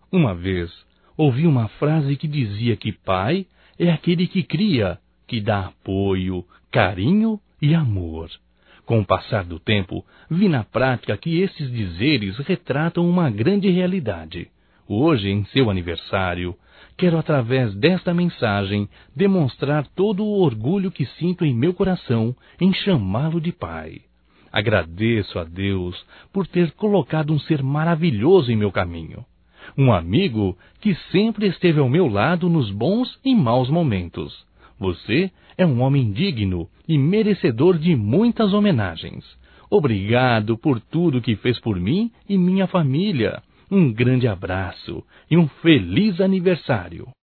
Uma vez, ouvi uma frase que dizia que pai é aquele que cria, que dá apoio, carinho e amor. Com o passar do tempo, vi na prática que esses dizeres retratam uma grande realidade. Hoje, em seu aniversário, quero, através desta mensagem, demonstrar todo o orgulho que sinto em meu coração em chamá-lo de pai. Agradeço a Deus por ter colocado um ser maravilhoso em meu caminho. Um amigo que sempre esteve ao meu lado nos bons e maus momentos. Você é um homem digno e merecedor de muitas homenagens. Obrigado por tudo que fez por mim e minha família. Um grande abraço e um feliz aniversário.